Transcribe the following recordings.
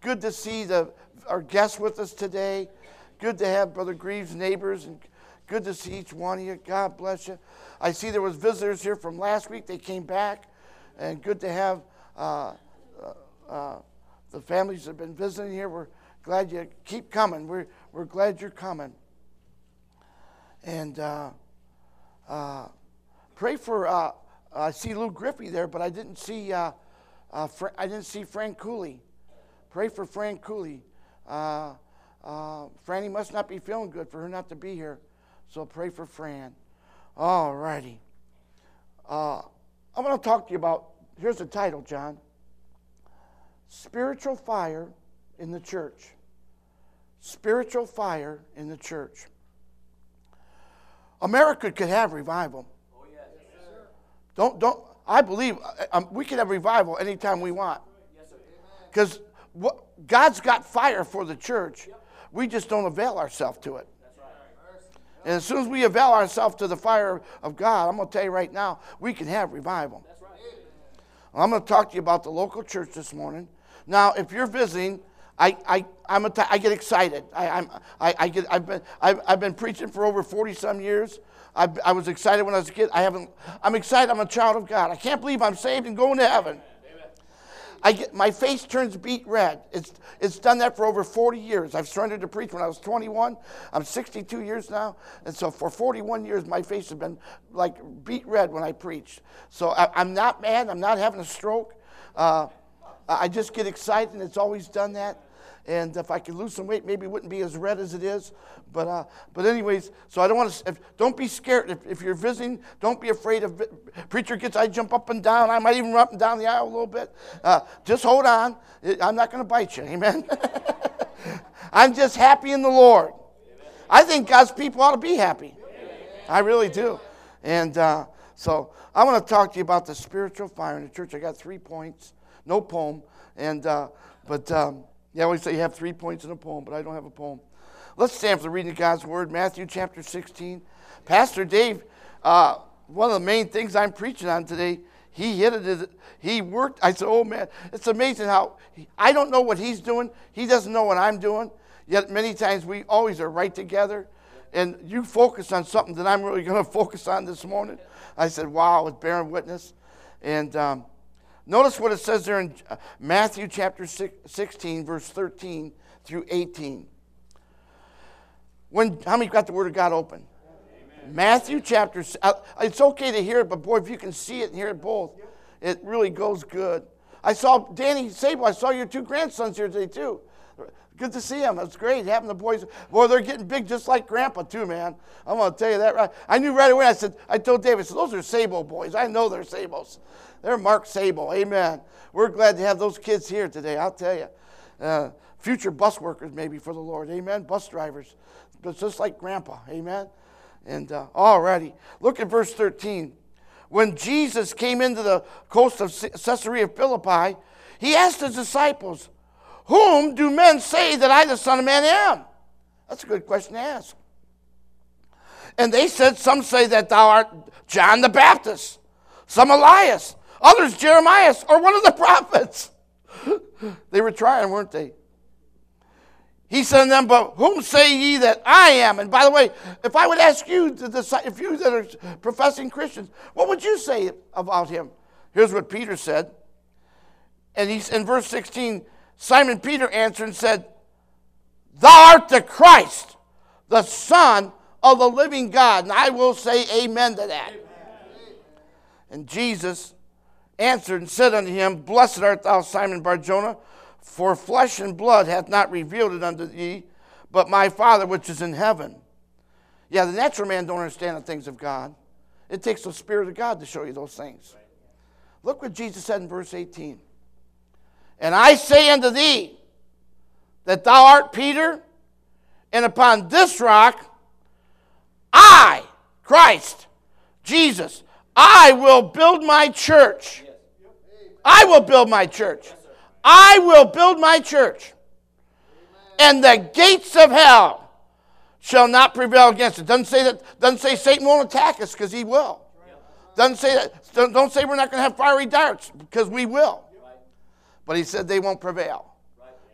good to see our guests with us today. Good to have Brother Greaves' neighbors, and good to see each one of you. God bless you. I see there was visitors here from last week. They came back, and good to have the families that have been visiting here. We're glad you keep coming. We're glad you're coming. And pray for. I see Lou Griffey there, but I didn't see. I didn't see Fran Cooley. Pray for Fran Cooley. Franny must not be feeling good for her not to be here, so pray for Fran. All righty. I'm going to talk to you about. Here's the title, John. Spiritual fire in the church. Spiritual fire in the church. America could have revival. Oh, yes. Don't. I believe we can have revival anytime we want. Because God's got fire for the church. We just don't avail ourselves to it. And as soon as we avail ourselves to the fire of God, I'm going to tell you right now, we can have revival. I'm going to talk to you about the local church this morning. Now, if you're visiting, I get excited. I've been preaching for over 40-some years. I was excited when I was a kid. I'm excited. I'm a child of God. I can't believe I'm saved and going to heaven. My face turns beet red. It's done that for over 40 years. I've surrendered to preach when I was 21. I'm 62 years now. And so for 41 years, my face has been like beet red when I preach. So I'm not mad. I'm not having a stroke. I just get excited, and it's always done that. And if I could lose some weight, maybe it wouldn't be as red as it is. But anyways, so I don't want to. Don't be scared if you're visiting. Don't be afraid of preacher gets. I jump up and down. I might even run up and down the aisle a little bit. Just hold on. I'm not going to bite you. Amen. I'm just happy in the Lord. I think God's people ought to be happy. I really do. And so I want to talk to you about the spiritual fire in the church. I got 3 points. No poem. And I always say you have 3 points in a poem, but I don't have a poem. Let's stand for the reading of God's Word, Matthew chapter 16. Pastor Dave, one of the main things I'm preaching on today, he hit it. He worked. I said, oh, man, it's amazing how I don't know what he's doing. He doesn't know what I'm doing. Yet many times we always are right together. And you focus on something that I'm really going to focus on this morning. I said, wow, it's bearing witness. And notice what it says there in Matthew chapter 16, verse 13 through 18. How many got the Word of God open? Amen. Matthew chapter, it's okay to hear it, but boy, if you can see it and hear it both, it really goes good. I saw Danny Sable. I saw your 2 grandsons here today too. Good to see them. It's great having the boys. Boy, they're getting big just like Grandpa too, man. I'm going to tell you that. Right. I knew right away. I told David, those are Sable boys. I know they're Sables. They're Mark Sable. Amen. We're glad to have those kids here today. I'll tell you. Future bus workers maybe for the Lord. Amen. Bus drivers. But just like Grandpa. Amen. And alrighty. Look at verse 13. When Jesus came into the coast of Caesarea Philippi, he asked his disciples, whom do men say that I, the Son of Man, am? That's a good question to ask. And they said, some say that thou art John the Baptist, some Elias, others Jeremiah, or one of the prophets. They were trying, weren't they? He said to them, but whom say ye that I am? And by the way, if I would ask you, if you that are professing Christians, what would you say about him? Here's what Peter said. And he's in verse 16, Simon Peter answered and said, thou art the Christ, the Son of the living God. And I will say amen to that. Amen. And Jesus answered and said unto him, blessed art thou, Simon Bar-Jonah, for flesh and blood hath not revealed it unto thee, but my Father which is in heaven. Yeah, the natural man don't understand the things of God. It takes the Spirit of God to show you those things. Look what Jesus said in verse 18. And I say unto thee, that thou art Peter, and upon this rock, I, Christ, Jesus, I will build my church. I will build my church. I will build my church. And the gates of hell shall not prevail against it. Doesn't say Satan won't attack us, because he will. Doesn't say that. Don't say we're not going to have fiery darts, because we will. But he said they won't prevail.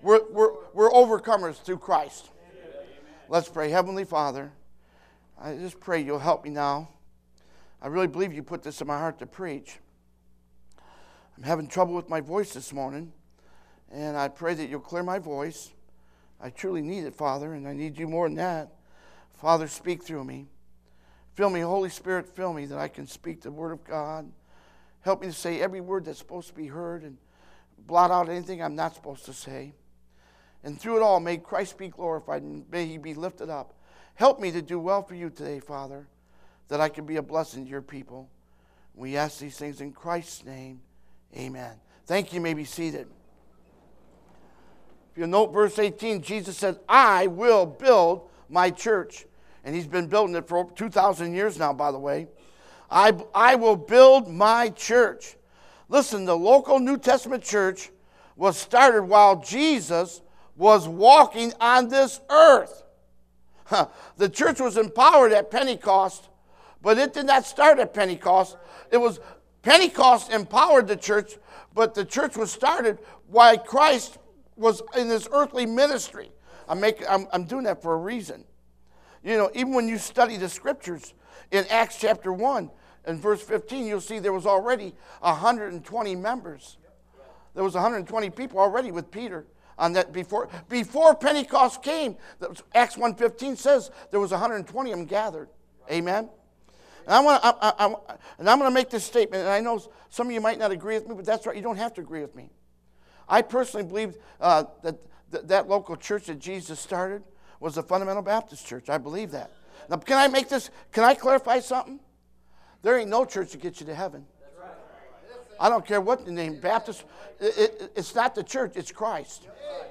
We're overcomers through Christ. Let's pray. Heavenly Father, I just pray you'll help me now. I really believe you put this in my heart to preach. I'm having trouble with my voice this morning, and I pray that you'll clear my voice. I truly need it, Father, and I need you more than that. Father, speak through me. Fill me, Holy Spirit, fill me that I can speak the word of God. Help me to say every word that's supposed to be heard and blot out anything I'm not supposed to say. And through it all, may Christ be glorified and may he be lifted up. Help me to do well for you today, Father, that I can be a blessing to your people. We ask these things in Christ's name. Amen. Thank you. You may be seated. If you note verse 18, Jesus said, I will build my church. And he's been building it for over 2,000 years now, by the way. I will build my church. Listen, the local New Testament church was started while Jesus was walking on this earth. The church was empowered at Pentecost, but it did not start at Pentecost. It was Pentecost empowered the church, but the church was started while Christ was in his earthly ministry. I'm doing that for a reason. You know, even when you study the scriptures in Acts chapter 1 and verse 15, you'll see there was already 120 members. There was 120 people already with Peter on that before Pentecost came. Acts 1:15 says there was 120 of them gathered. Amen. And I'm going to make this statement, and I know some of you might not agree with me, but that's right. You don't have to agree with me. I personally believe that local church that Jesus started was the Fundamental Baptist Church. I believe that. Now, can I clarify something? There ain't no church that gets you to heaven. I don't care what the name, Baptist. It's not the church, it's Christ.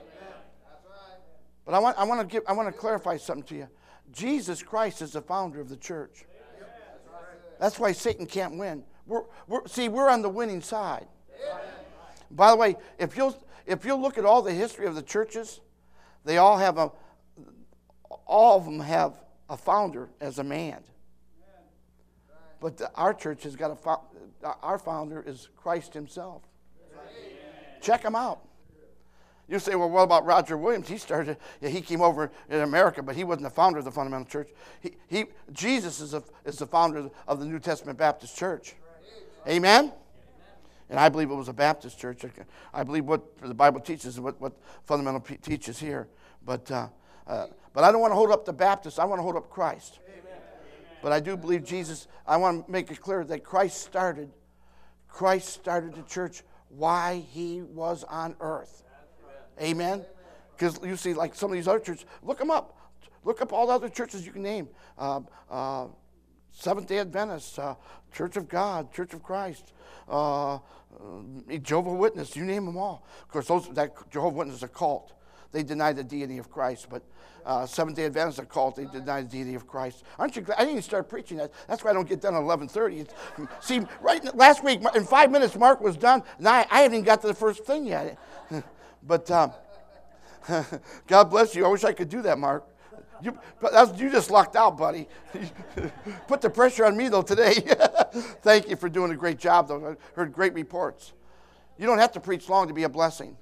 But I want to clarify something to you. Jesus Christ is the founder of the church. That's why Satan can't win. We're on the winning side. By the way, if you'll look at all the history of the churches, they all of them have a founder as a man. But our church has got our founder is Christ himself. Check him out. You say, well, what about Roger Williams? He came over in America, but he wasn't the founder of the Fundamental Church. Jesus is the founder of the New Testament Baptist Church. Amen? And I believe it was a Baptist church. I believe what the Bible teaches and what Fundamental teaches here. But I don't want to hold up the Baptists. I want to hold up Christ. Amen. But I do believe Jesus, I want to make it clear that Christ started the church while he was on earth. Amen? Because you see, like some of these other churches, look them up. Look up all the other churches you can name. Seventh-day Adventists, Church of God, Church of Christ, Jehovah's Witness, you name them all. Of course, that Jehovah's Witness is a cult. They deny the deity of Christ, but Seventh-day Adventists are called. They deny the deity of Christ. Aren't you glad? I didn't even start preaching that. That's why I don't get done at 11:30. See, right last week, in 5 minutes, Mark was done, and I haven't even got to the first thing yet. But God bless you. I wish I could do that, Mark. You just lucked out, buddy. Put the pressure on me, though, today. Thank you for doing a great job, though. I heard great reports. You don't have to preach long to be a blessing.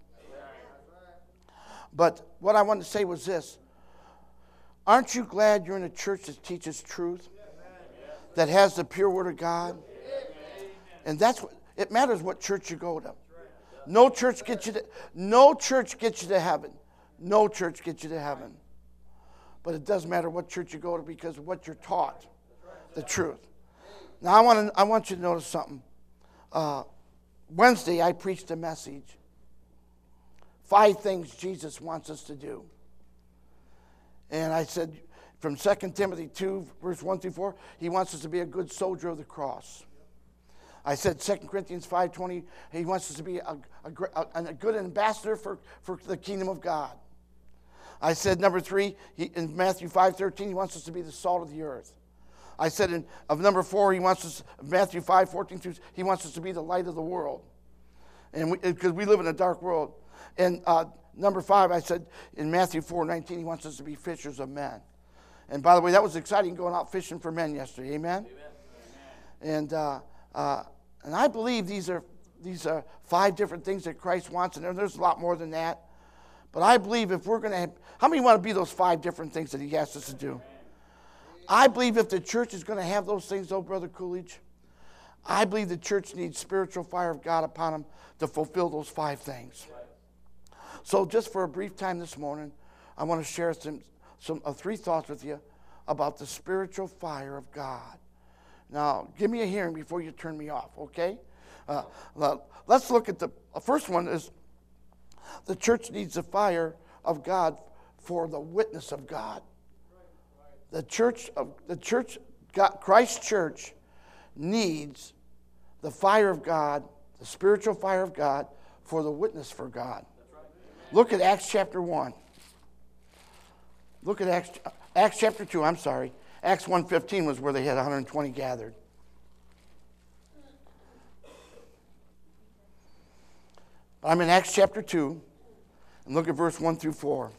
But what I wanted to say was this. Aren't you glad you're in a church that teaches truth? That has the pure word of God? And that's what it matters what church you go to. No church gets you to heaven. No church gets you to heaven. But it does matter what church you go to because of what you're taught. The truth. Now I want you to notice something. Wednesday I preached a message. 5 things Jesus wants us to do. And I said from 2 Timothy 2, verse 1 through 4, he wants us to be a good soldier of the cross. I said 2 Corinthians 5:20, he wants us to be a good ambassador for the kingdom of God. I said number 3, in Matthew 5:13, he wants us to be the salt of the earth. I said of number 4, he wants us, Matthew 5:14, he wants us to be the light of the world. And because we live in a dark world. And number 5, I said in Matthew 4:19, he wants us to be fishers of men. And by the way, that was exciting going out fishing for men yesterday. Amen? Amen. And I believe these are 5 different things that Christ wants, and there's a lot more than that. But I believe if we're going to have, how many want to be those 5 different things that he asks us to do? I believe if the church is going to have those things, though, Brother Coolidge, I believe the church needs spiritual fire of God upon them to fulfill those 5 things. So just for a brief time this morning, I want to share 3 thoughts with you about the spiritual fire of God. Now, give me a hearing before you turn me off, okay? Let's look at the first one is the church needs the fire of God for the witness of God. Christ's church needs the fire of God, the spiritual fire of God for the witness for God. Look at Acts chapter 1. Look at Acts chapter 2, I'm sorry. Acts 1:15 was where they had 120 gathered. I'm in Acts chapter 2, and look at verse 1 through 4.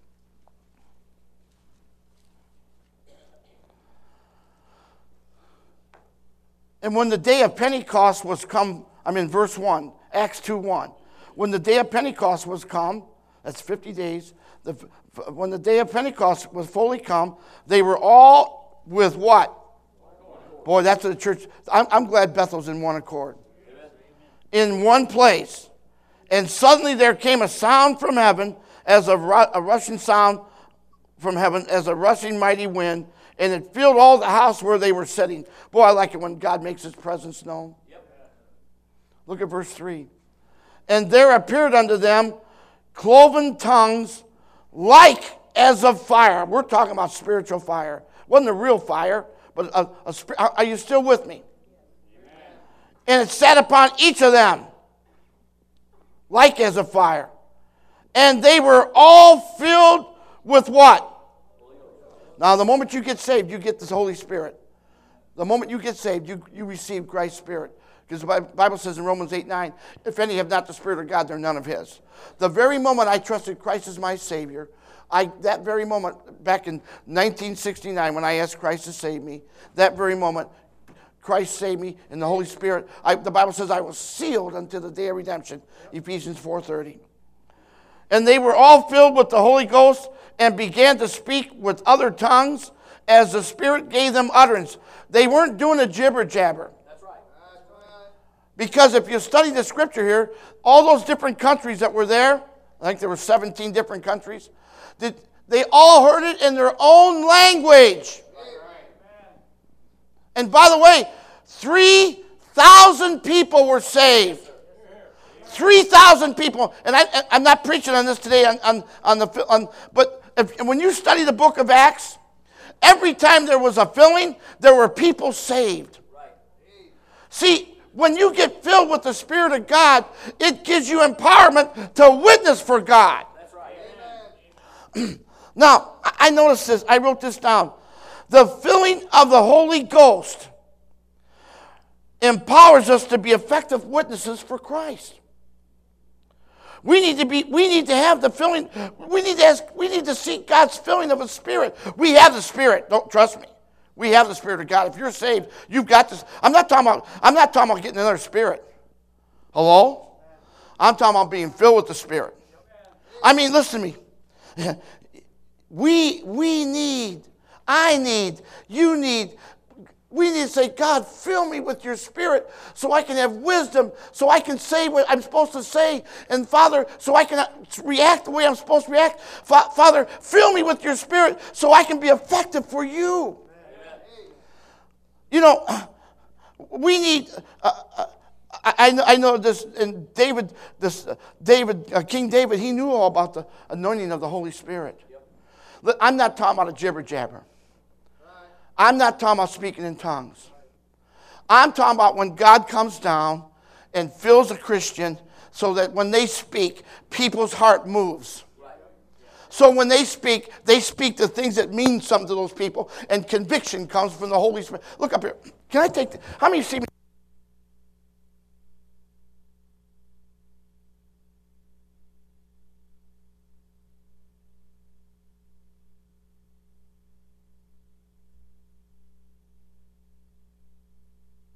And when the day of Pentecost was come, I'm in verse 1, Acts 2:1. When the day of Pentecost was come, that's 50 days, when the day of Pentecost was fully come, they were all with what? Boy, that's what the church, I'm glad Bethel's in one accord. In one place. And suddenly there came a sound from heaven, as a rushing sound from heaven, as a rushing mighty wind, and it filled all the house where they were sitting. Boy, I like it when God makes his presence known. Look at verse 3. And there appeared unto them cloven tongues like as of fire. We're talking about spiritual fire. It wasn't a real fire, but are you still with me? Amen. And it sat upon each of them like as a fire. And they were all filled with what? Now, the moment you get saved, you get the Holy Spirit. The moment you get saved, you receive Christ's Spirit. Because the Bible says in Romans 8:9, if any have not the Spirit of God, they're none of his. The very moment I trusted Christ as my Savior, that very moment, back in 1969, when I asked Christ to save me, that very moment, Christ saved me in the Holy Spirit. The Bible says I was sealed until the day of redemption, Ephesians 4:30. And they were all filled with the Holy Ghost and began to speak with other tongues as the Spirit gave them utterance. They weren't doing a jibber-jabber. That's right. Because if you study the scripture here, all those different countries that were there, I think there were 17 different countries, they all heard it in their own language. And by the way, 3,000 people were saved. 3,000 people. And I'm not preaching on this today, but when you study the book of Acts, every time there was a filling, there were people saved. See, when you get filled with the Spirit of God, it gives you empowerment to witness for God. That's right. Now, I noticed this. I wrote this down. The filling of the Holy Ghost empowers us to be effective witnesses for Christ. We need to have the filling. We need to seek God's filling of His Spirit. We have the Spirit. Don't trust me. We have the Spirit of God. If you're saved, you've got this. I'm not talking about getting another spirit. Hello? I'm talking about being filled with the Spirit. I mean, listen to me. We need, we need to say, God, fill me with your Spirit so I can have wisdom, so I can say what I'm supposed to say. And Father, so I can react the way I'm supposed to react. Father, fill me with your Spirit so I can be effective for you. You know, we need, I know this, and King David, he knew all about the anointing of the Holy Spirit. I'm not talking about a jibber-jabber. I'm not talking about speaking in tongues. I'm talking about when God comes down and fills a Christian so that when they speak, people's heart moves. So when they speak the things that mean something to those people, and conviction comes from the Holy Spirit. Look up here. Can I take how many see me?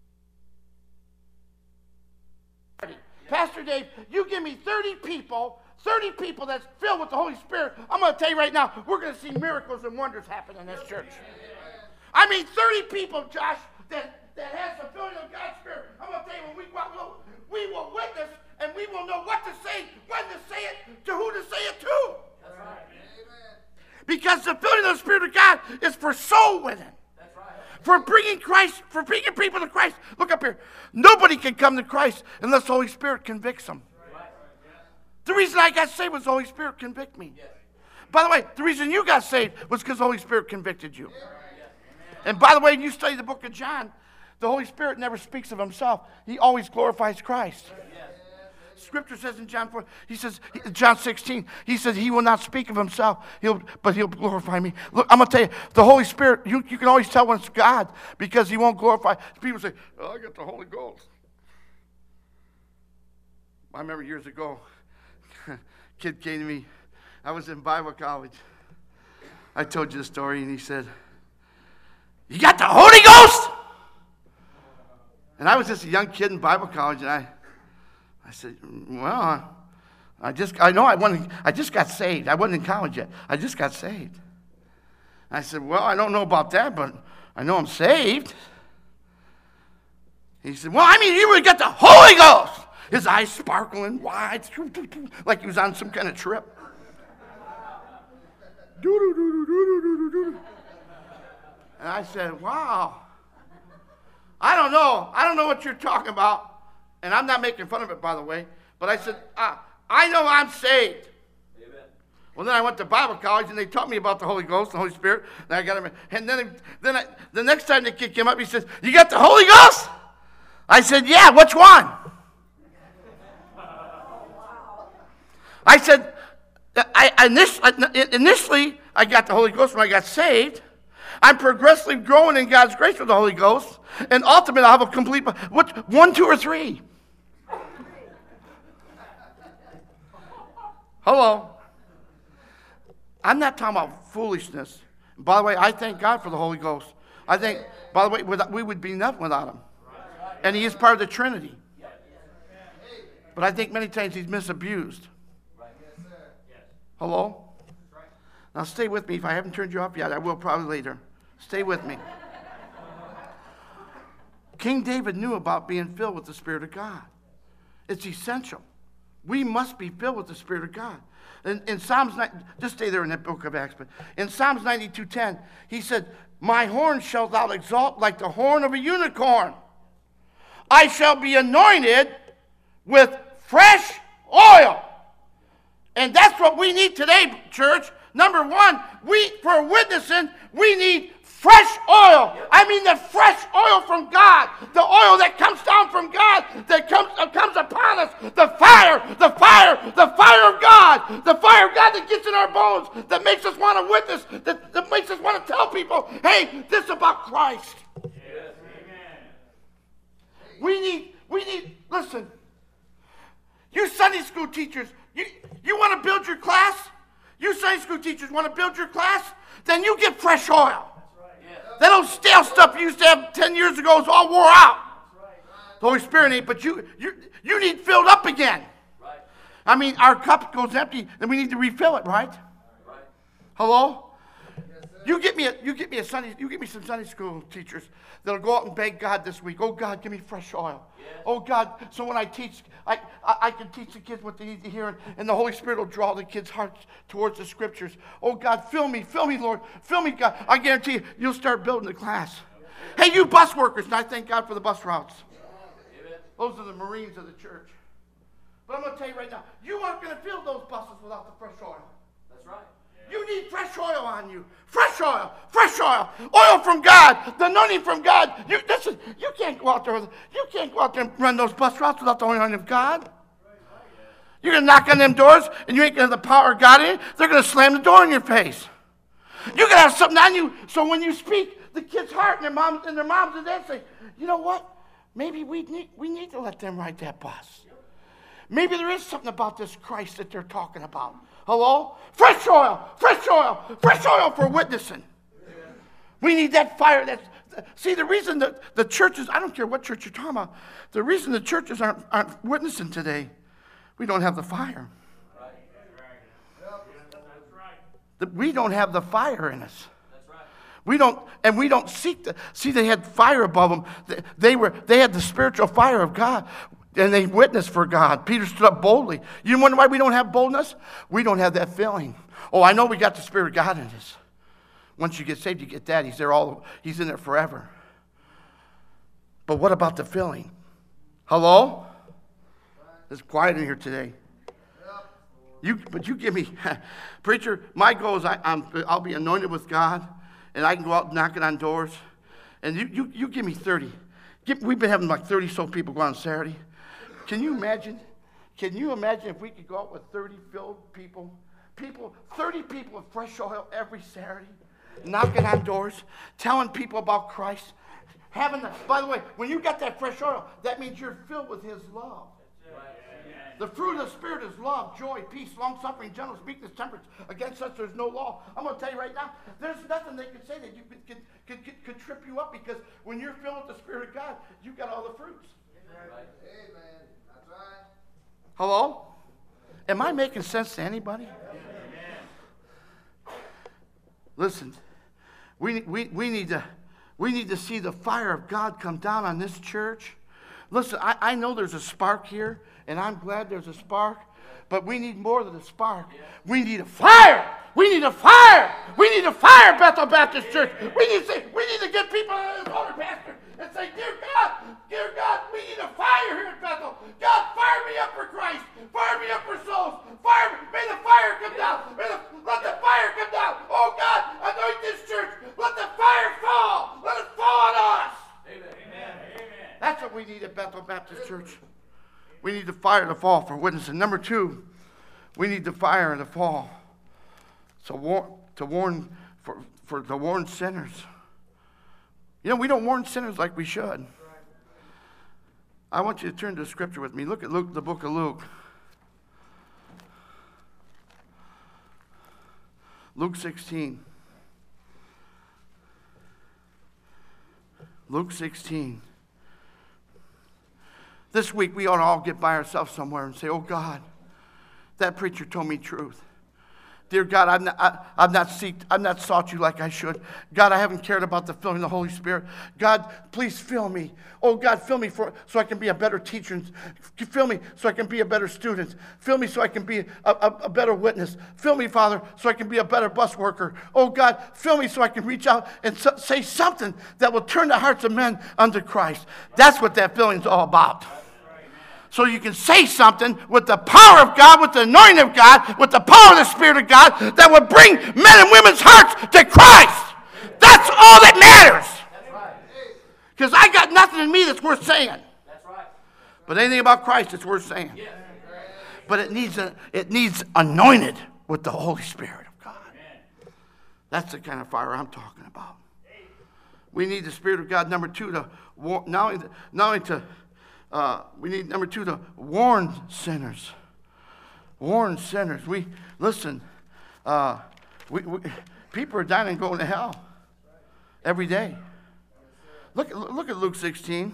Pastor Dave, you give me 30 people 30 people that's filled with the Holy Spirit, I'm going to tell you right now, we're going to see miracles and wonders happen in this church. I mean, 30 people, Josh, that has the filling of God's Spirit. I'm going to tell you, when we go out, we will witness, and we will know what to say, when to say it, to who to say it to. That's right. Because the filling of the Spirit of God is for soul winning. That's right. For bringing people to Christ. Look up here. Nobody can come to Christ unless the Holy Spirit convicts them. The reason I got saved was the Holy Spirit convicted me. Yes. By the way, the reason you got saved was because the Holy Spirit convicted you. Yes. And by the way, when you study the book of John, the Holy Spirit never speaks of himself. He always glorifies Christ. Yes. Scripture says in John 4, John 16, he says he will not speak of himself, but he'll glorify me. Look, I'm going to tell you, the Holy Spirit, you can always tell when it's God because he won't glorify. People say, oh, I got the Holy Ghost. I remember years ago, kid came to me. I was in Bible college. I told you the story, and he said, you got the Holy Ghost? And I was just a young kid in Bible college, and I said, well, I just got saved. I wasn't in college yet. I just got saved. I said, well, I don't know about that, but I know I'm saved. He said, well, I mean, you would get the Holy Ghost. His eyes sparkling wide, like he was on some kind of trip. And I said, wow. I don't know what you're talking about. And I'm not making fun of it, by the way. But I said, I know I'm saved. Amen. Well, then I went to Bible college, and they taught me about the Holy Ghost, the Holy Spirit. And I got him. And then the next time the kid came up, he says, you got the Holy Ghost? I said, yeah, which one? I said, initially, I got the Holy Ghost when I got saved. I'm progressively growing in God's grace with the Holy Ghost. And ultimately, I'll have a complete, 1, 2, or 3? Hello. I'm not talking about foolishness. By the way, I thank God for the Holy Ghost. I think, by the way, we would be nothing without him. And he is part of the Trinity. But I think many times he's misused. Hello? Now stay with me. If I haven't turned you off yet, I will probably later. Stay with me. King David knew about being filled with the Spirit of God. It's essential. We must be filled with the Spirit of God. In Psalms, just stay there in that book of Acts. But in Psalms 92:10, he said, my horn shalt thou exalt like the horn of a unicorn. I shall be anointed with fresh oil. And that's what we need today, church. Number one, for witnessing, we need fresh oil. I mean the fresh oil from God. The oil that comes down from God, that comes upon us. The fire of God. The fire of God that gets in our bones, that makes us want to witness, that makes us want to tell people, hey, this is about Christ. Yes, amen. We need, listen, you Sunday school teachers, you want to build your class? You Sunday school teachers want to build your class? Then you get fresh oil. That's right. Yeah. That old stale stuff you used to have 10 years ago is all wore out. That's right. The Holy Spirit ain't, but you need filled up again. Right. I mean, our cup goes empty, and we need to refill it, right? Right. Hello? You get me some Sunday school teachers that'll go out and beg God this week. Oh God, give me fresh oil. Yes. Oh God, so when I teach, I can teach the kids what they need to hear, and the Holy Spirit will draw the kids' hearts towards the Scriptures. Oh God, fill me, Lord, fill me, God. I guarantee you, you'll start building the class. Hey, you bus workers, and I thank God for the bus routes. Those are the Marines of the church. But I'm going to tell you right now, you aren't going to fill those buses without the fresh oil. That's right. You need fresh oil on you. Fresh oil. Oil from God. The anointing from God. Listen, you can't go out there and run those bus routes without the anointing of God. You're going to knock on them doors, and you ain't going to have the power of God in it. They're going to slam the door in your face. You're going to have something on you, so when you speak, the kids' heart and their moms and dads say, you know what? Maybe we need to let them ride that bus. Maybe there is something about this Christ that they're talking about. Hello? Fresh oil for witnessing. We need that fire. See, the reason that the churches, I don't care what church you're talking about, the reason the churches aren't witnessing today, we don't have the fire. We don't have the fire in us. We don't seek see, they had fire above them. They had the spiritual fire of God, and they witnessed for God. Peter stood up boldly. You wonder why we don't have boldness? We don't have that feeling. Oh, I know we got the Spirit of God in us. Once you get saved, you get that. He's in there forever. But what about the feeling? Hello? It's quiet in here today. But you give me, preacher, my goal is I'll be anointed with God, and I can go out knocking on doors. And you give me 30. We've been having like 30 so people go on Saturday. Can you imagine? Can you imagine if we could go out with 30 filled people? 30 people with fresh oil every Saturday, knocking on doors, telling people about Christ. By the way, when you got that fresh oil, that means you're filled with His love. The fruit of the Spirit is love, joy, peace, long-suffering, gentleness, meekness, temperance. Against such there's no law. I'm going to tell you right now, there's nothing they can say that could trip you up, because when you're filled with the Spirit of God, you've got all the fruits. Amen. That's right. Hello? Am I making sense to anybody? Listen, we need to see the fire of God come down on this church. Listen, I know there's a spark here, and I'm glad there's a spark, but we need more than a spark. We need a fire. We need a fire. We need a fire, Bethel Baptist Church. We need to get people in the older pastor and say, dear God, we need a fire here at Bethel. God, fire me up for Christ. Fire me up for souls. Fire me. May the fire come down. Let the fire come down. Oh God, anoint this church. Let the fire fall. Let it fall on us. Amen. That's what we need at Bethel Baptist Church. We need the fire to fall for witnessing. Number 2, we need the fire to fall to warn sinners. You know, we don't warn sinners like we should. I want you to turn to Scripture with me. Look at Luke, the book of Luke. Luke 16. Luke 16. This week we ought to all get by ourselves somewhere and say, oh God, that preacher told me truth. Dear God, I've not sought you like I should. God, I haven't cared about the filling of the Holy Spirit. God, please fill me. Oh God, fill me so I can be a better teacher. Fill me so I can be a better student. Fill me so I can be a better witness. Fill me, Father, so I can be a better bus worker. Oh God, fill me so I can reach out and say something that will turn the hearts of men unto Christ. That's what that filling's all about. So you can say something with the power of God, with the anointing of God, with the power of the Spirit of God that will bring men and women's hearts to Christ. That's all that matters. Because I got nothing in me that's worth saying. But anything about Christ that's worth saying. But it needs anointed with the Holy Spirit of God. That's the kind of fire I'm talking about. We need the Spirit of God, number 2, to we need, number 2, to warn sinners. Warn sinners. Listen, people are dying and going to hell every day. Look at Luke 16.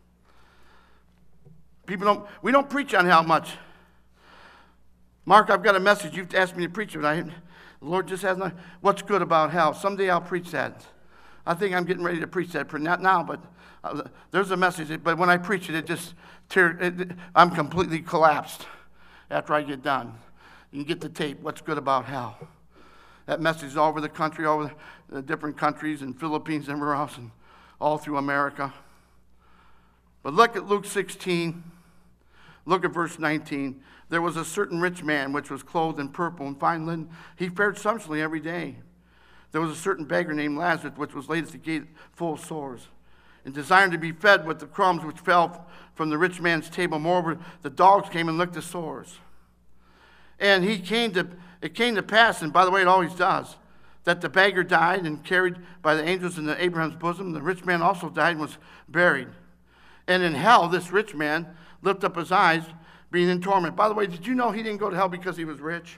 We don't preach on hell much. Mark, I've got a message you've asked me to preach it. The Lord just hasn't. What's good about hell? Someday I'll preach that. I think I'm getting ready to preach that. Not now, but there's a message. But when I preach it, I'm completely collapsed after I get done. You can get the tape. What's good about hell? That message is all over the country, all over the different countries, and Philippines, and everywhere else, and all through America. But look at Luke 16. Look at verse 19. There was a certain rich man which was clothed in purple and fine linen. He fared sumptuously every day. There was a certain beggar named Lazarus, which was laid at the gate full of sores, and desiring to be fed with the crumbs which fell from the rich man's table. Moreover, the dogs came and licked the sores. And it came to pass, and by the way, it always does, that the beggar died and carried by the angels into Abraham's bosom. The rich man also died and was buried. And in hell, this rich man lifted up his eyes, being in torment. By the way, did you know he didn't go to hell because he was rich?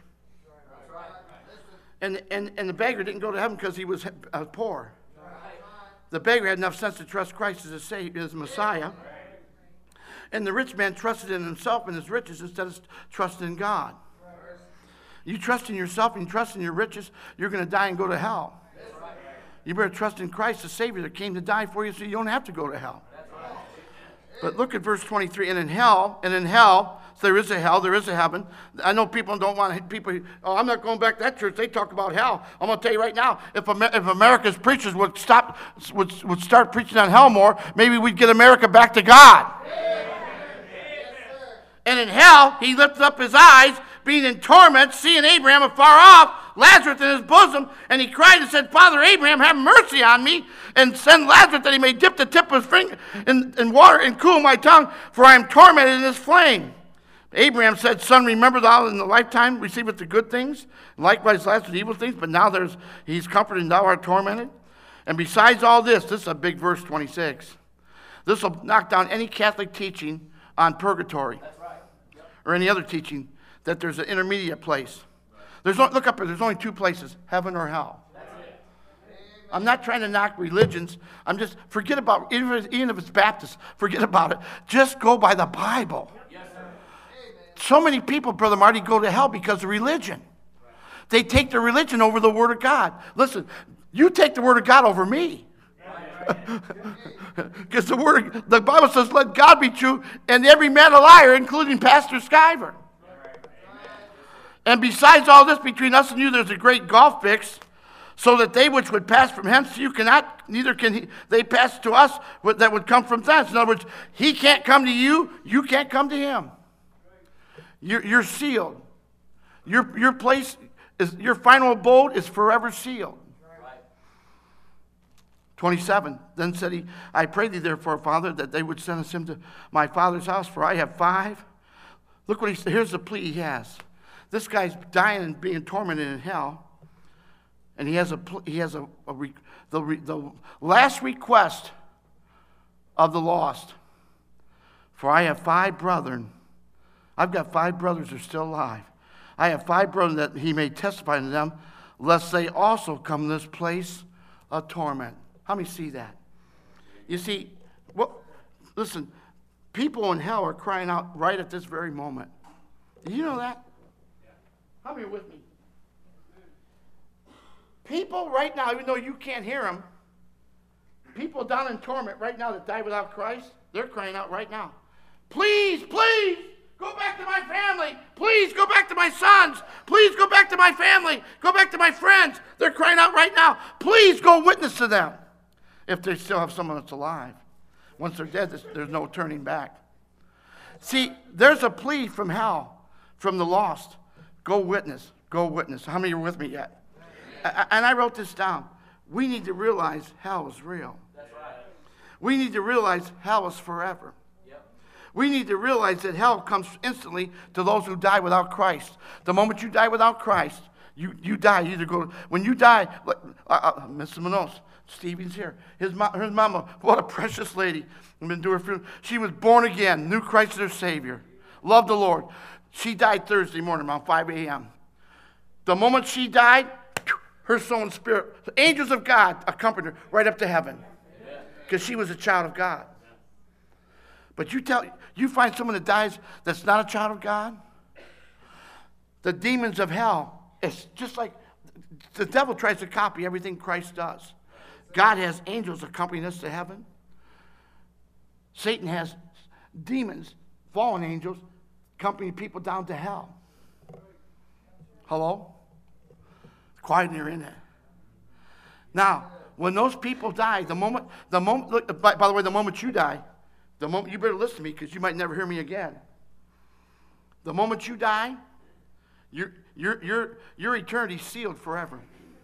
And the beggar didn't go to heaven because he was poor. The beggar had enough sense to trust Christ as a Savior, as a Messiah. And the rich man trusted in himself and his riches instead of trusting in God. You trust in yourself and you trust in your riches, you're going to die and go to hell. You better trust in Christ, the Savior that came to die for you so you don't have to go to hell. But look at verse 23. And in hell, so there is a hell, there is a heaven. I know people don't want people, oh, I'm not going back to that church. They talk about hell. I'm going to tell you right now, if America's preachers would start preaching on hell more, maybe we'd get America back to God. And in hell, he lifted up his eyes, being in torment, seeing Abraham afar off, Lazarus in his bosom, and he cried and said, Father Abraham, have mercy on me, and send Lazarus that he may dip the tip of his finger in water and cool my tongue, for I am tormented in this flame. Abraham said, Son, remember thou in the lifetime receiveth the good things, and likewise Lazarus the evil things, but now he's comforted and thou art tormented. And besides all this is a big verse 26. This will knock down any Catholic teaching on purgatory. That's right. Yep. Or any other teaching that there's an intermediate place. Look up here, there's only two places, heaven or hell. That's it. I'm not trying to knock religions. I'm just, forget about, even if it's Baptist, forget about it. Just go by the Bible. Yes, sir. So many people, Brother Marty, go to hell because of religion. They take their religion over the Word of God. Listen, you take the Word of God over me. Because the Bible says, let God be true and every man a liar, including Pastor Skyver. And besides all this, between us and you, there's a great gulf fixed, so that they which would pass from hence you cannot, neither can they pass to us that would come from thence. In other words, he can't come to you, you can't come to him. You're sealed. Your place is, your final abode is forever sealed. 27, then said he, I pray thee therefore, Father, that they would send us him to my father's house, for I have 5. Look what he said. Here's the plea he has. This guy's dying and being tormented in hell, and he has the last request of the lost. For I have 5 brethren. I've got 5 brothers who are still alive. I have 5 brethren that he may testify to them, lest they also come to this place of torment. How many see that? You see, listen, people in hell are crying out right at this very moment. Do you know that? How many are with me? People right now, even though you can't hear them, people down in torment right now that die without Christ, they're crying out right now. Please, please, go back to my family. Please go back to my sons. Please go back to my family. Go back to my friends. They're crying out right now. Please go witness to them. If they still have someone that's alive. Once they're dead, there's no turning back. See, there's a plea from hell, from the lost. Go witness. Go witness. How many are with me yet? And I wrote this down. We need to realize hell is real. That's right. We need to realize hell is forever. Yep. We need to realize that hell comes instantly to those who die without Christ. The moment you die without Christ, you die. You either go, when you die, Mr. Manos, Stevie's here. Her mama, what a precious lady. I've been doing her funeral. She was born again, knew Christ as her Savior, loved the Lord. She died Thursday morning around 5 a.m. The moment she died, her soul and spirit, the angels of God accompanied her right up to heaven because she was a child of God. But you find someone that dies that's not a child of God, the demons of hell, it's just like the devil tries to copy everything Christ does. God has angels accompanying us to heaven. Satan has demons, fallen angels, accompanying people down to hell. Hello? Quiet in here, isn't it? Now, when those people die, look, by the way, the moment you die, you better listen to me because you might never hear me again. The moment you die, your eternity is sealed forever.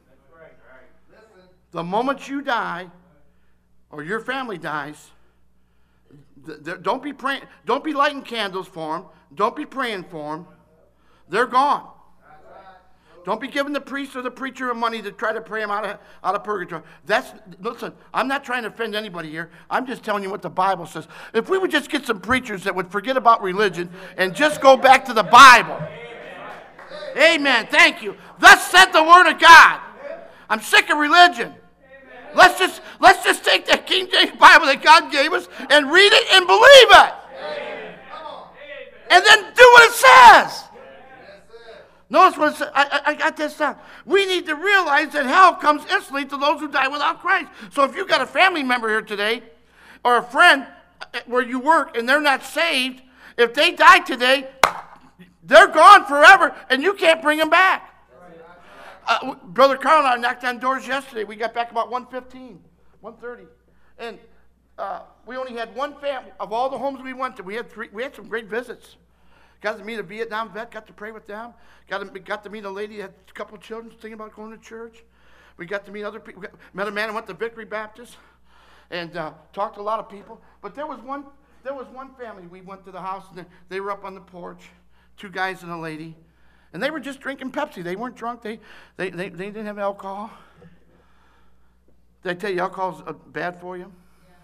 The moment you die, or your family dies, don't be praying. Don't be lighting candles for them. Don't be praying for them. They're gone. Don't be giving the priest or the preacher money to try to pray them out of purgatory. Listen, I'm not trying to offend anybody here. I'm just telling you what the Bible says. If we would just get some preachers that would forget about religion and just go back to the Bible. Amen. Thank you. Thus said the Word of God. I'm sick of religion. Let's just take that King James Bible that God gave us and read it and believe it. And then do what it says. Notice what it says. I got this down. We need to realize that hell comes instantly to those who die without Christ. So if you've got a family member here today, or a friend where you work and they're not saved, if they die today, they're gone forever, and you can't bring them back. Brother Carl and I knocked on doors yesterday. We got back about 1:15, 1:30. And we only had one family. Of all the homes we went to, we had some great visits. Got to meet a Vietnam vet, got to pray with them. Got to meet a lady that had a couple of children thinking about going to church. We got to meet other people. Met a man who went to Victory Baptist and talked to a lot of people. But there was one family. We went to the house, and they were up on the porch, 2 guys and a lady. And they were just drinking Pepsi. They weren't drunk. They didn't have alcohol. Did I tell you alcohol's bad for you?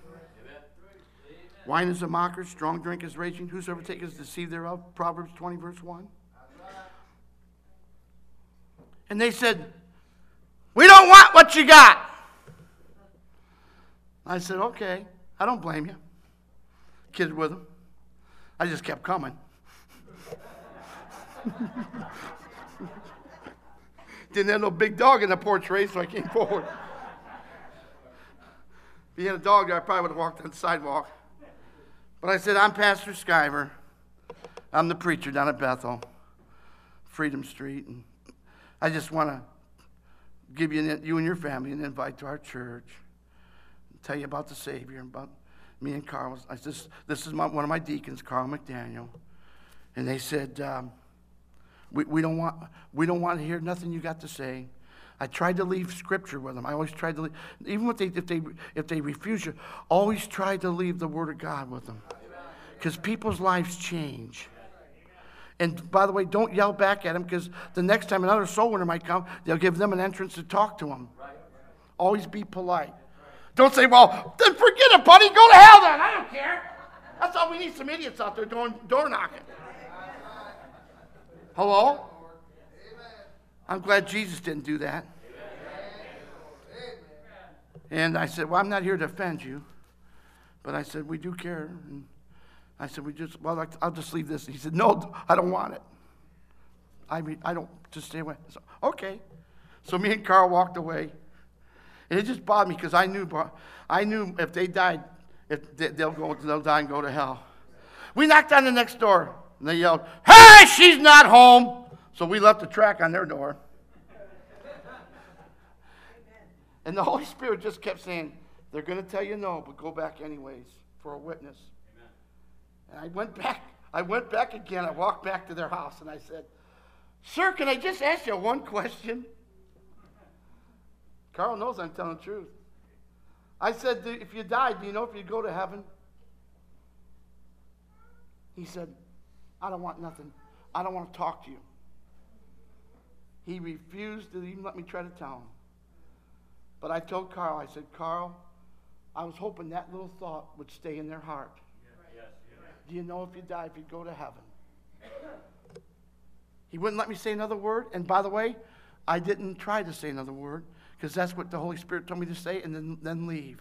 Wine is a mocker, strong drink is raging. Whosoever taketh is deceived thereof. Proverbs 20, verse 1. And they said, we don't want what you got. I said, okay. I don't blame you. Kids with them. I just kept coming. Didn't have no big dog in the porch race, so I came forward. If he had a dog there, I probably would have walked on the sidewalk. But I said, I'm Pastor Skyver. I'm the preacher down at Bethel, Freedom Street. And I just want to give you and your family an invite to our church. Tell you about the Savior and about me and Carl. This is one of my deacons, Carl McDaniel. And they said, we don't want to hear nothing you got to say. I tried to leave Scripture with them. I always tried to leave, even if they refuse you, always try to leave the Word of God with them. Because people's lives change. And by the way, don't yell back at them, because the next time another soul winner might come, they'll give them an entrance to talk to them. Always be polite. Don't say, well, then forget it, buddy. Go to hell then. I don't care. That's all we need, some idiots out there door knocking. Hello? I'm glad Jesus didn't do that. And I said, well, I'm not here to offend you. But I said, we do care. And I said, I'll just leave this. He said, no, I don't want it. I don't, just stay away. So, okay. So me and Carl walked away. And it just bothered me, because I knew if they died, they'll die and go to hell. We knocked on the next door, and they yelled, hey, she's not home. So we left a track on their door. And the Holy Spirit just kept saying, they're going to tell you no, but go back anyways for a witness. Amen. And I went back again. I walked back to their house, and I said, sir, can I just ask you one question? Carl knows I'm telling the truth. I said, if you died, do you know if you'd go to heaven? He said, I don't want nothing. I don't want to talk to you. He refused to even let me try to tell him. But I told Carl, I said, Carl, I was hoping that little thought would stay in their heart. Yes. Do you know if you die, if you'd go to heaven? He wouldn't let me say another word. And by the way, I didn't try to say another word, because that's what the Holy Spirit told me to say, and then leave.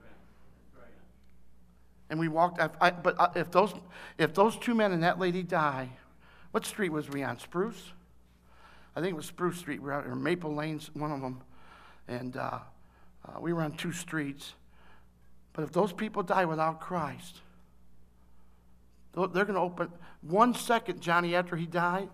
And we walked. But if those 2 men and that lady die, what street was we on? Spruce? I think it was Spruce Street. We were out, or Maple Lane's one of them, and we were on 2 streets. But if those people die without Christ, they're going to open 1 second, Johnny, after he died.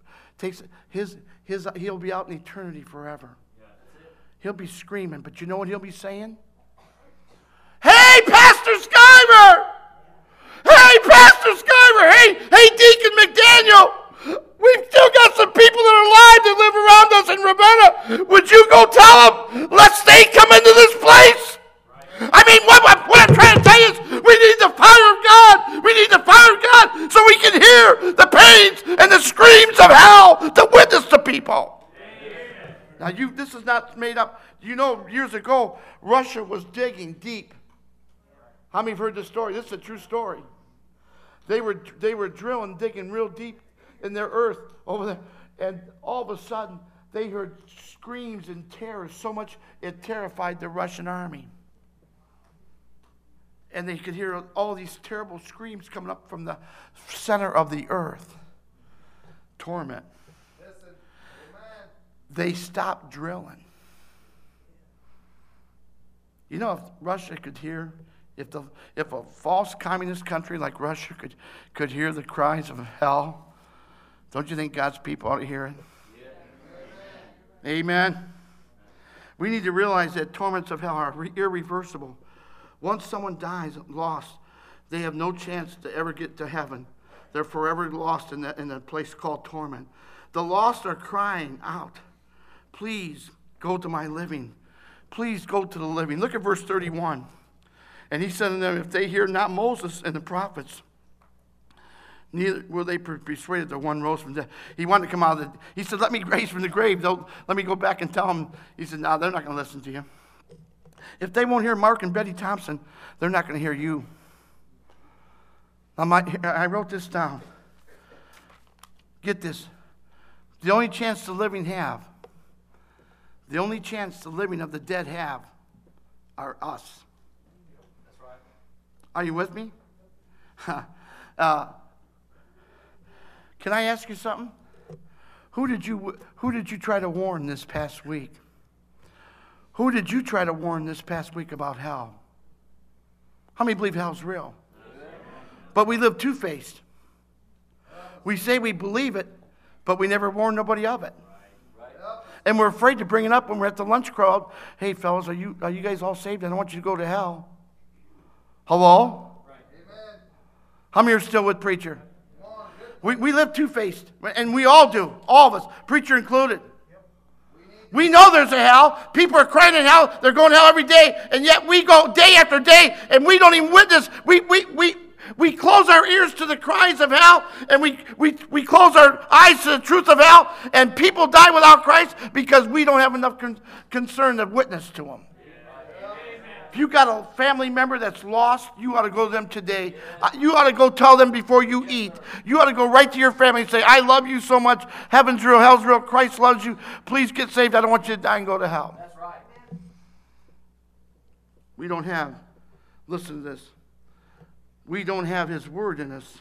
He'll be out in eternity forever. He'll be screaming, but you know what he'll be saying? Hey, Pastor Skyver! Hey, Pastor Skyver! Hey, Deacon McDaniel! We've still got some people that are alive that live around us in Ravenna. Would you go tell them, lest they come into this place? I mean, what I'm trying to tell you is we need the fire of God. We need the fire of God so we can hear the pains and the screams of hell to witness to people. Now, this is not made up. You know, years ago, Russia was digging deep. How many have heard this story? This is a true story. They were drilling, digging real deep in their earth over there. And all of a sudden, they heard screams and terror so much it terrified the Russian army. And they could hear all these terrible screams coming up from the center of the earth. Torment. they stopped drilling. You know, if Russia could hear, if a false communist country like Russia could hear the cries of hell, don't you think God's people ought to hear it? Yeah. Amen. We need to realize that torments of hell are irreversible. Once someone dies, lost, they have no chance to ever get to heaven. They're forever lost in a place called torment. The lost are crying out, please go to my living. Please go to the living. Look at verse 31. And he said to them, if they hear not Moses and the prophets, neither will they be persuaded that one rose from death. He wanted to come out of the, he said, let me raise from the grave. Let me go back and tell them. He said, no, they're not going to listen to you. If they won't hear Mark and Betty Thompson, they're not going to hear you. I wrote this down. Get this. The only chance the living have, the only chance the living of the dead have, are us. That's right. Are you with me? Can I ask you something? Who did you try to warn this past week? Who did you try to warn this past week about hell? How many believe hell's real? But we live two-faced. We say we believe it, but we never warn nobody of it. And we're afraid to bring it up when we're at the lunch crowd. Hey, fellas, are you guys all saved? I don't want you to go to hell. Hello? Amen. How many are still with preacher? We live two-faced, and we all do. All of us, preacher included. We know there's a hell. People are crying in hell. They're going to hell every day, and yet we go day after day, and we don't even witness. We close our ears to the cries of hell, and we close our eyes to the truth of hell, and people die without Christ because we don't have enough concern to witness to them. If you got a family member that's lost, you ought to go to them today. You ought to go tell them before you eat. You ought to go right to your family and say, I love you so much. Heaven's real, hell's real. Christ loves you. Please get saved. I don't want you to die and go to hell. That's right. We don't have, listen to this. We don't have his word in us.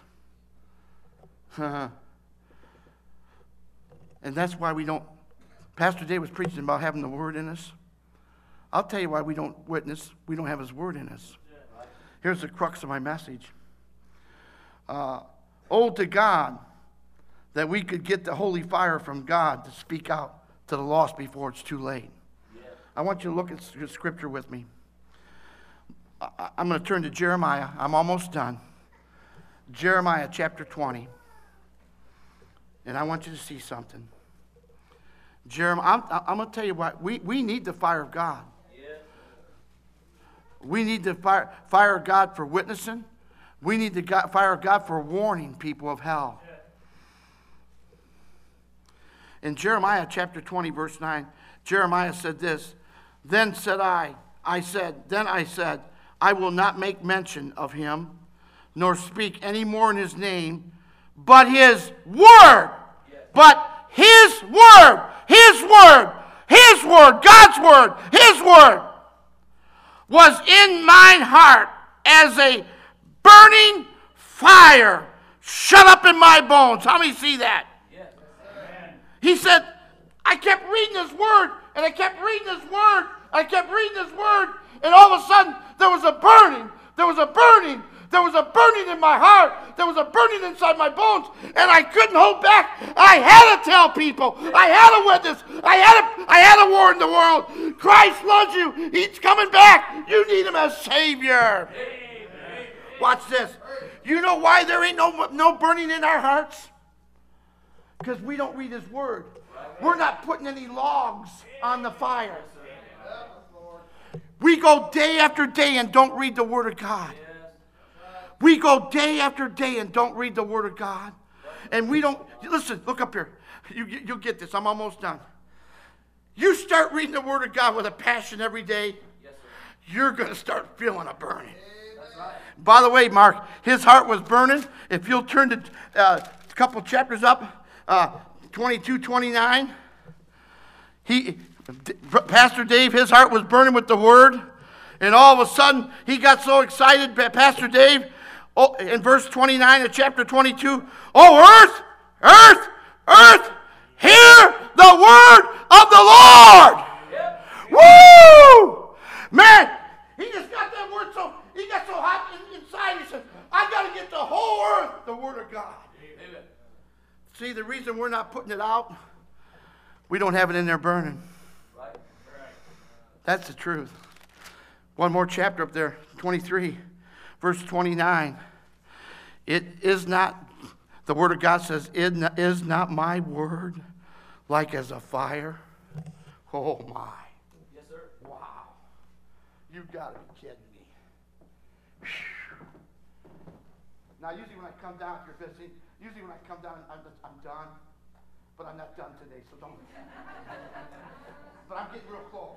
And that's why we don't. Pastor Dave was preaching about having the word in us. I'll tell you why we don't witness. We don't have his word in us. Here's the crux of my message. Oh, to God, that we could get the holy fire from God to speak out to the lost before it's too late. I want you to look at scripture with me. I'm going to turn to Jeremiah. I'm almost done. Jeremiah chapter 20. And I want you to see something. Jeremiah, I'm going to tell you why. We need the fire of God. We need the fire of God for witnessing. We need the fire of God for warning people of hell. In Jeremiah chapter 20, verse 9, Jeremiah said this, Then I said, I will not make mention of him, nor speak any more in his name, but his word. But his word, his word, his word, God's word, his word was in mine heart as a burning fire shut up in my bones. How many see that? Yes. He said, I kept reading his word, and I kept reading his word, I kept reading his word, and all of a sudden there was a burning, there was a burning, there was a burning in my heart, there was a burning inside my bones, and I couldn't hold back. I had to tell people, I had to witness, I had to warn the world. Christ loves you, he's coming back. You need him as Savior. Amen. Watch this. You know why there ain't no burning in our hearts? Because we don't read his word. We're not putting any logs on the fire. We go day after day and don't read the word of God. We go day after day and don't read the word of God. And we don't, listen, look up here. You'll get this. I'm almost done. You start reading the word of God with a passion every day, you're going to start feeling a burning. By the way, Mark, his heart was burning. If you'll turn to a couple chapters up, 22, 29, Pastor Dave, his heart was burning with the word. And all of a sudden, he got so excited, Pastor Dave, in verse 29 of chapter 22, oh, earth, earth, earth, hear the word of the Lord. Woo! Man, he just got that word he got so hot inside, he said, I got to get the whole earth the word of God. Amen. See, the reason we're not putting it out, we don't have it in there burning. Right. That's the truth. One more chapter up there, 23, verse 29. It is not, the word of God says, it is not my word like as a fire. Oh my. Yes, sir. Wow. You've got to be kidding me. Whew. Now, usually when I come down, if you're visiting, usually when I come down, I'm done. But I'm not done today, so don't. But I'm getting real close.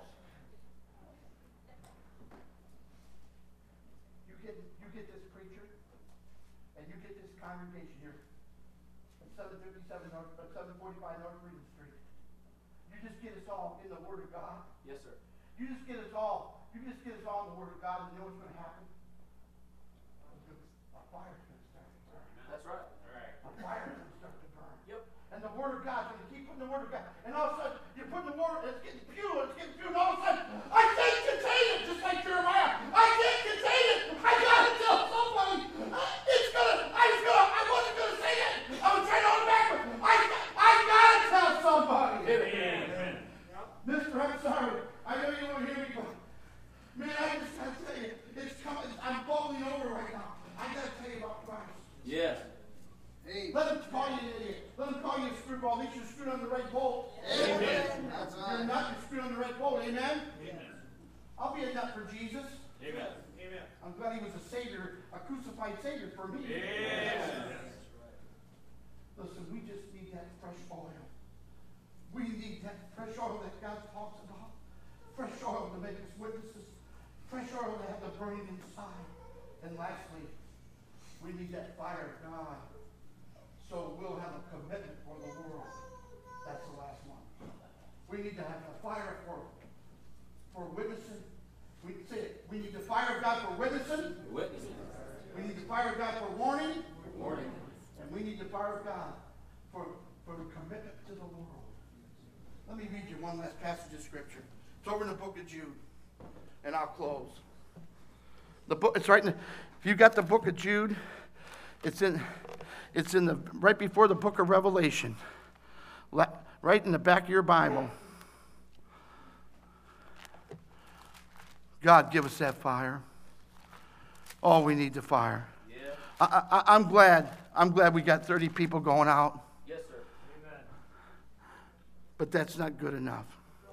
You get this preacher, and you get this congregation here at 745 North Freedom Street. You just get us all in the Word of God. Yes, sir. You just get us all in the Word of God, and you know what's going to happen? A fire's going to start to burn. That's right. All right. A fire's going to start to burn. Yep. And the Word of God's going to keep putting the Word of God. And all of a sudden, you're putting the Word, it's getting few, and all of a sudden, I can't contain it, just like Jeremiah. I can't contain it. I got to tell somebody. I wasn't going to say it. I was trying to hold it back, but I got to tell somebody. Amen. Mister, I'm sorry. I know you won't hear me, but man, I just got to tell you, it's coming. I'm bubbling over right now. I got to tell you about Christ. Yes. Hey. Let them call you an idiot. Let them call you a screwball. At least you're screwed on the right bolt. Amen. That's right. You're not. You're screwed on the right bolt. Amen? Amen. I'll be a nut for Jesus. Amen. Amen. I'm glad he was a savior, a crucified savior for me. Amen. Listen, we just need that fresh oil. We need that fresh oil that God talks about. Fresh oil to make us witnesses. Fresh oil to have the burning inside. And lastly, we need that fire of God. So we'll have a commitment for the world. That's the last one. We need to have the fire for witnessing. We say it. We need the fire of God for witnessing. Witnessing. We need the fire of God for warning. Warning. And we need the fire of God for the commitment to the world. Let me read you one last passage of Scripture. It's over in the book of Jude. And I'll close. The book, it's right in the, if you got the book of Jude, it's in the right before the book of Revelation. Right in the back of your Bible. God, give us that fire. Oh, we need the fire. Yeah. I'm glad we got 30 people going out. Yes, sir. Amen. But that's not good enough.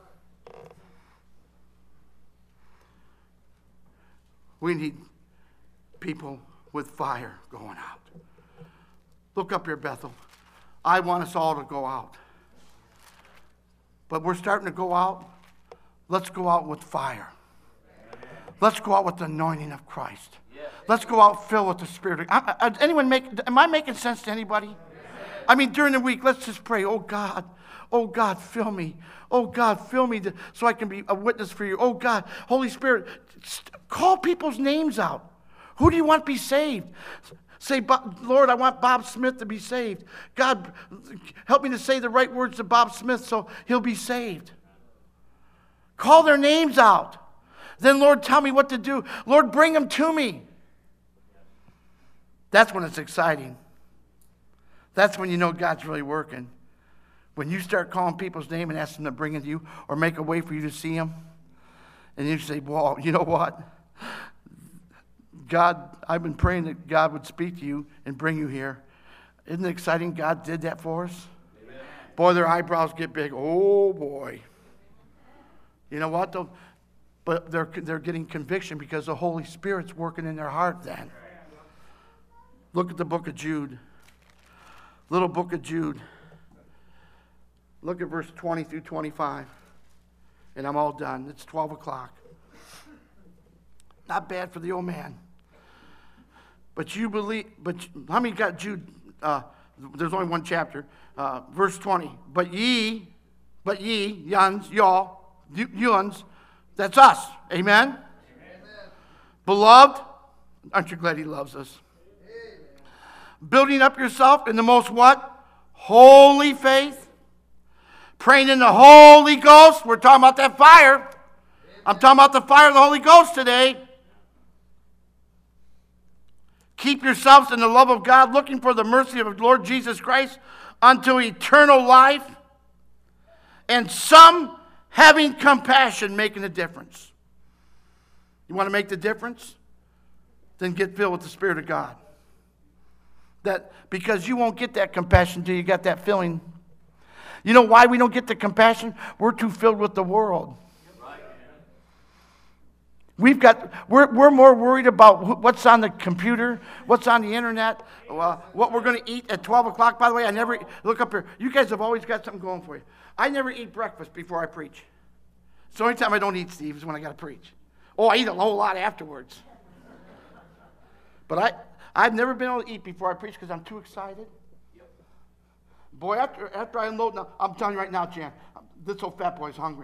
We need people with fire going out. Look up here, Bethel. I want us all to go out. But we're starting to go out. Let's go out with fire. Let's go out with the anointing of Christ. Let's go out filled with the Spirit. Am I making sense to anybody? I mean, during the week, let's just pray, oh God, fill me. Oh God, fill me so I can be a witness for you. Oh God, Holy Spirit, call people's names out. Who do you want to be saved? Say, Lord, I want Bob Smith to be saved. God, help me to say the right words to Bob Smith so he'll be saved. Call their names out. Then, Lord, tell me what to do. Lord, bring them to me. That's when it's exciting. That's when you know God's really working. When you start calling people's name and ask them to bring it to you or make a way for you to see them. And you say, well, you know what? God, I've been praying that God would speak to you and bring you here. Isn't it exciting God did that for us? Amen. Boy, their eyebrows get big. Oh, boy. You know what? But they're getting conviction because the Holy Spirit's working in their heart then. Look at the book of Jude. Little book of Jude. Look at verse 20 through 25. And I'm all done. It's 12 o'clock. Not bad for the old man. But you believe, how many got Jude? There's only one chapter. Verse 20. But ye, yuns, y'all, yuns, that's us. Amen? Amen? Beloved, aren't you glad he loves us? Amen. Building up yourself in the most what? Holy faith. Praying in the Holy Ghost. We're talking about that fire. I'm talking about the fire of the Holy Ghost today. Keep yourselves in the love of God, looking for the mercy of the Lord Jesus Christ unto eternal life. And some having compassion, making a difference. You want to make the difference? Then get filled with the Spirit of God. Because you won't get that compassion until you got that filling. You know why we don't get the compassion? We're too filled with the world. We're more worried about what's on the computer, what's on the internet, what we're going to eat at 12 o'clock. By the way, I never look up here. You guys have always got something going for you. I never eat breakfast before I preach. It's the only time I don't eat, Steve, is when I got to preach. Oh, I eat a whole lot afterwards. But I've never been able to eat before I preach because I'm too excited. Boy, after I unload now, I'm telling you right now, Jan, this old fat boy is hungry.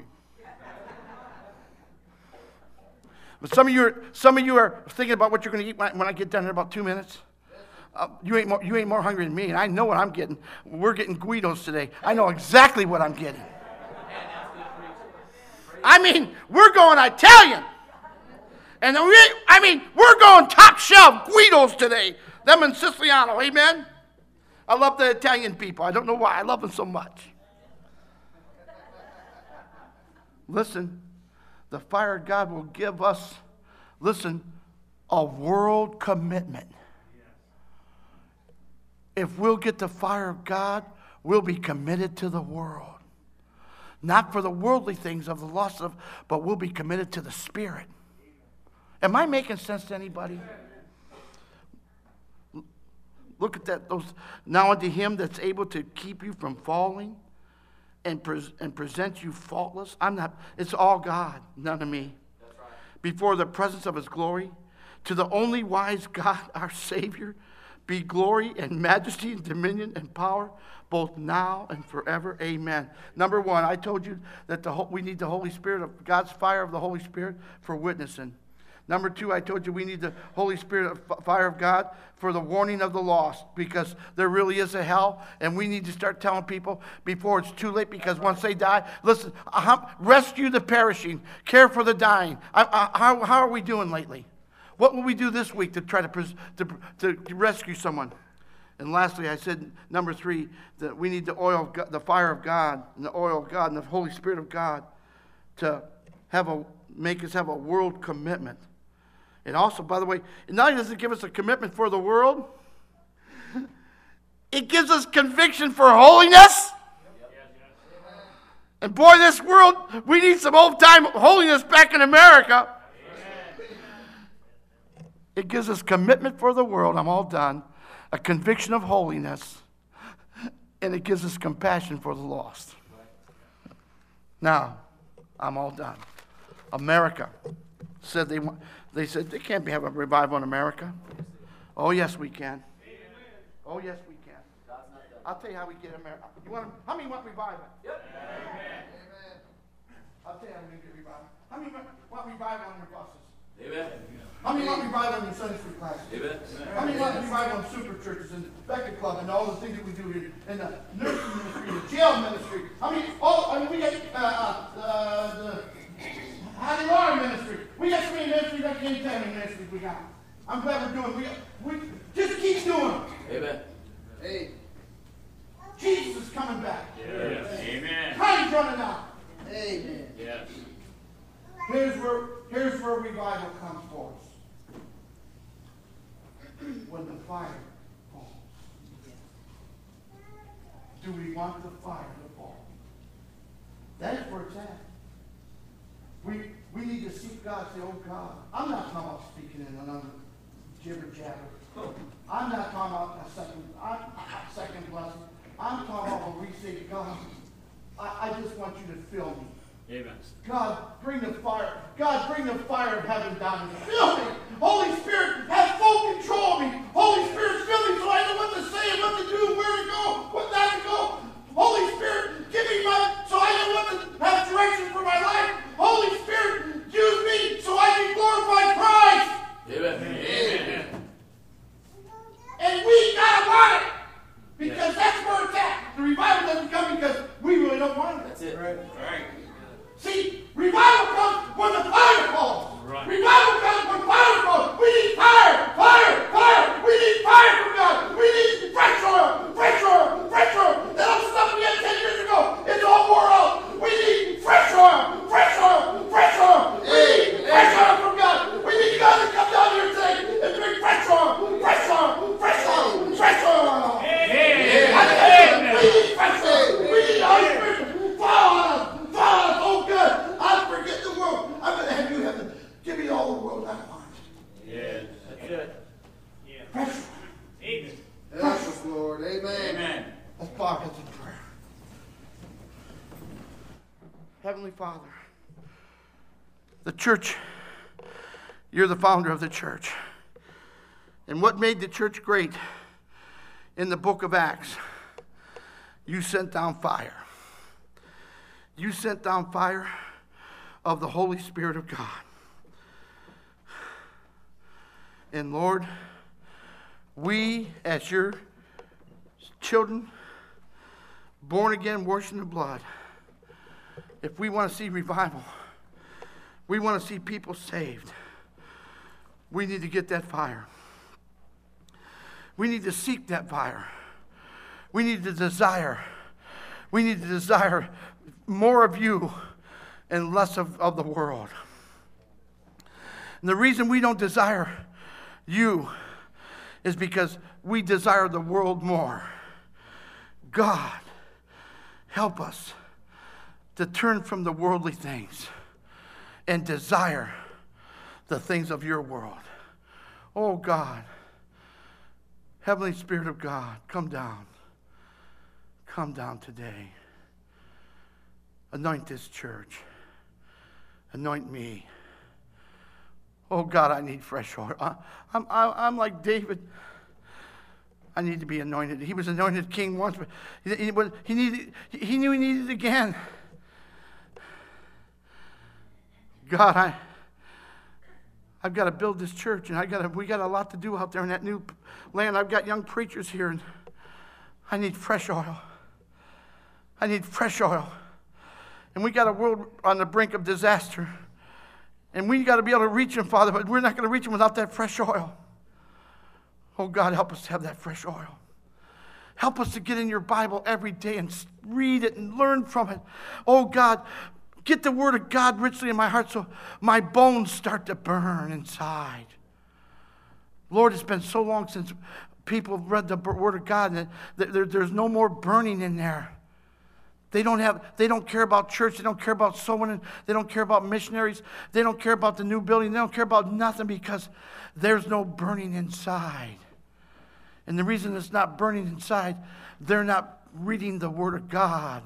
But some of you are thinking about what you're going to eat when I get done in about 2 minutes. You ain't more hungry than me, and I know what I'm getting. We're getting Guidos today. I know exactly what I'm getting. I mean, we're going Italian. And we're going top shelf Guidos today. Them in Siciliano, amen? I love the Italian people. I don't know why. I love them so much. Listen. The fire of God will give us, listen, a world commitment. If we'll get the fire of God, we'll be committed to the world. Not for the worldly things of the lust of, but we'll be committed to the Spirit. Am I making sense to anybody? Look at that. Now unto him that's able to keep you from falling and present you faultless. It's all God, none of me. That's right. Before the presence of his glory, to the only wise God, our Savior, be glory and majesty and dominion and power, both now and forever. Amen. Number one, I told you that we need the Holy Spirit, of God's fire of the Holy Spirit for witnessing. Number two, I told you we need the Holy Spirit, fire of God, for the warning of the lost, because there really is a hell, and we need to start telling people before it's too late, because once they die, listen, rescue the perishing, care for the dying. How are we doing lately? What will we do this week to try to rescue someone? And lastly, I said, number three, that we need the oil of God, the fire of God, and the oil of God, and the Holy Spirit of God to make us have a world commitment. And also, by the way, not only does it give us a commitment for the world, it gives us conviction for holiness. And boy, this world, we need some old-time holiness back in America. It gives us commitment for the world. I'm all done. A conviction of holiness. And it gives us compassion for the lost. Now, I'm all done. America said they said they can't have a revival in America. Oh yes we can. Oh yes we can. I'll tell you how we get America. How many want revival? Yep. Amen. I'll tell you how we get revival. How many want revival on your buses? Amen. How many want revival in your Sunday school classes? Amen. How many want revival in super churches and Beckett Club and all the things that we do here in the nursing ministry, the jail ministry? We got the High Water ministry. We got so many ministries, I can't tell how many ministries we got. I'm glad we're doing. We just keep doing them. Amen. Hey. Jesus is coming back. Yes. Amen. Time's running out. Amen. Yes. Here's where revival comes for us. When the fire falls. Do we want the fire to fall? That is where it's at. We need to seek God and say, oh God, I'm not talking about speaking in another jibber jabber. I'm not talking about a second blessing. I'm talking about when we say, God, I just want you to fill me. Amen. God, bring the fire. God, bring the fire of heaven down and fill me. Holy Spirit, have full control of me. Holy Spirit, fill me so I know what to say and what to do, where to go, what not to go. Holy Spirit, give me so I know what to have direction for my life. Holy Spirit, use me so I can glorify Christ. Amen. Amen. And we gotta want it, because that's where it's at. The revival doesn't come because we really don't want it. Father. The church, you're the founder of the church. And what made the church great in the book of Acts? You sent down fire. You sent down fire of the Holy Spirit of God. And Lord, we as your children, born again, washed in the blood, if we want to see revival, we want to see people saved, we need to get that fire. We need to seek that fire. We need to desire. We need to desire more of you and less of the world. And the reason we don't desire you is because we desire the world more. God, help us to turn from the worldly things and desire the things of your world. Oh God, Heavenly Spirit of God, come down. Come down today. Anoint this church. Anoint me. Oh God, I need fresh oil. I'm like David. I need to be anointed. He was anointed king once, but he knew he needed it again. God, I've got to build this church, and we got a lot to do out there in that new land. I've got young preachers here, and I need fresh oil. I need fresh oil. And we got a world on the brink of disaster. And we got to be able to reach them, Father, but we're not going to reach them without that fresh oil. Oh, God, help us to have that fresh oil. Help us to get in your Bible every day and read it and learn from it. Oh, God, get the Word of God richly in my heart so my bones start to burn inside. Lord, it's been so long since people have read the Word of God, and there's no more burning in there. They don't care about church. They don't care about sowing. They don't care about missionaries. They don't care about the new building. They don't care about nothing because there's no burning inside. And the reason it's not burning inside, they're not reading the Word of God.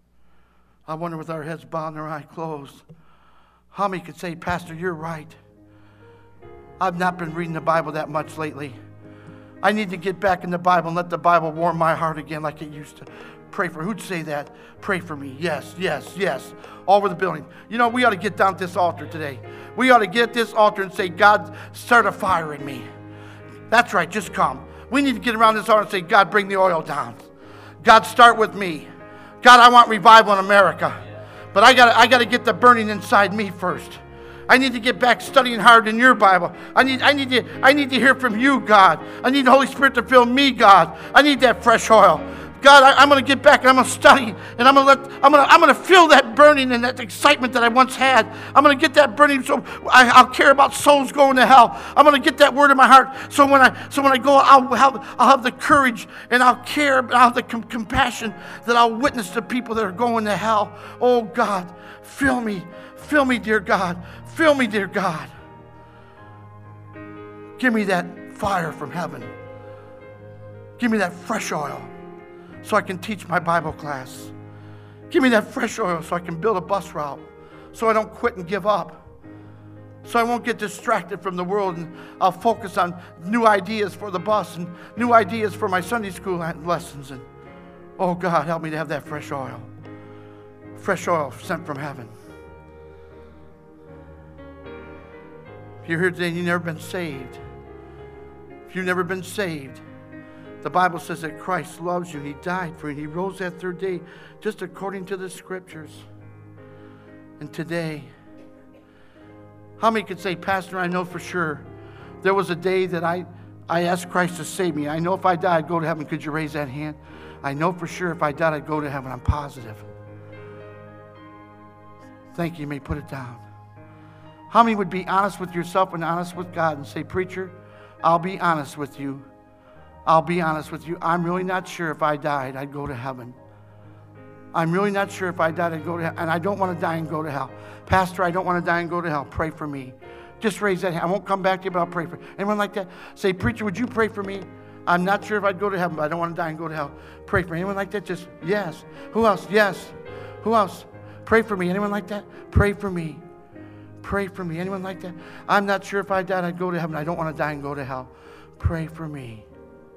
I wonder, with our heads bowed and our eyes closed, how many could say, Pastor, you're right. I've not been reading the Bible that much lately. I need to get back in the Bible and let the Bible warm my heart again like it used to. Pray for. Who'd say that? Pray for me. Yes, yes, yes. All over the building. You know, we ought to get down at this altar today. We ought to get at this altar and say, God, start a fire in me. That's right, just come. We need to get around this altar and say, God, bring the oil down. God, start with me. God, I want revival in America. But I got to get the burning inside me first. I need to get back studying hard in your Bible. I need to hear from you, God. I need the Holy Spirit to fill me, God. I need that fresh oil. God, I'm going to get back and I'm going to study and I'm going to feel that burning and that excitement that I once had. I'm going to get that burning so I'll care about souls going to hell. I'm going to get that word in my heart so when I go, I'll have the courage and I'll care, I'll have the compassion that I'll witness to people that are going to hell. Oh God, fill me, dear God, fill me, dear God. Give me that fire from heaven. Give me that fresh oil so I can teach my Bible class. Give me that fresh oil so I can build a bus route, so I don't quit and give up, so I won't get distracted from the world, and I'll focus on new ideas for the bus and new ideas for my Sunday school lessons. And oh God, help me to have that fresh oil sent from heaven. If you're here today and you've never been saved, the Bible says that Christ loves you. He died for you. He rose that third day just according to the Scriptures. And today, how many could say, Pastor, I know for sure there was a day that I asked Christ to save me. I know if I died, I'd go to heaven. Could you raise that hand? I know for sure if I died, I'd go to heaven. I'm positive. Thank you. You may put it down. How many would be honest with yourself and honest with God and say, Preacher, I'll be honest with you. I'm really not sure if I died, I'd go to heaven. I'm really not sure if I died, I'd go to heaven. And I don't want to die and go to hell. Pastor, I don't want to die and go to hell. Pray for me. Just raise that hand. I won't come back to you, but I'll pray for you. Anyone like that? Say, Preacher, would you pray for me? I'm not sure if I'd go to heaven, but I don't want to die and go to hell. Pray for me. Anyone like that? Just, yes. Who else? Yes. Who else? Pray for me. Anyone like that? Pray for me. Pray for me. Anyone like that? I'm not sure if I died, I'd go to heaven. I don't want to die and go to hell. Pray for me.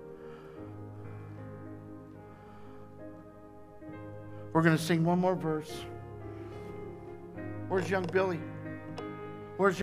We're going to sing one more verse. Where's young Billy? Where's